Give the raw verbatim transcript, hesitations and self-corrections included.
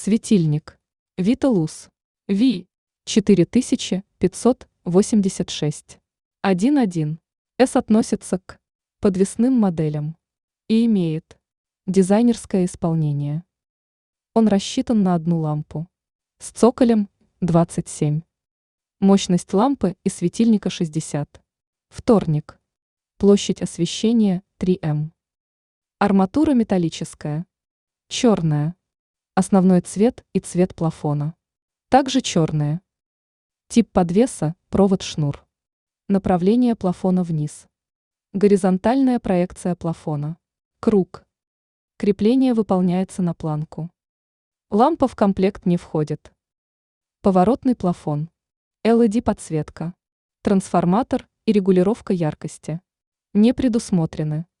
Светильник. Виталус. Ви. четыре тысячи пятьсот восемьдесят шесть. один один. С относится к подвесным моделям и имеет дизайнерское исполнение. Он рассчитан на одну лампу с цоколем двадцать семь. Мощность лампы и светильника шестьдесят. Вторник. Площадь освещения три эм. Арматура металлическая. Черная. Основной цвет и цвет плафона. Также черные. Тип подвеса – провод-шнур. Направление плафона вниз. Горизонтальная проекция плафона. Круг. Крепление выполняется на планку. Лампа в комплект не входит. Поворотный плафон. эл и ди подсветка. Трансформатор и регулировка яркости не предусмотрены.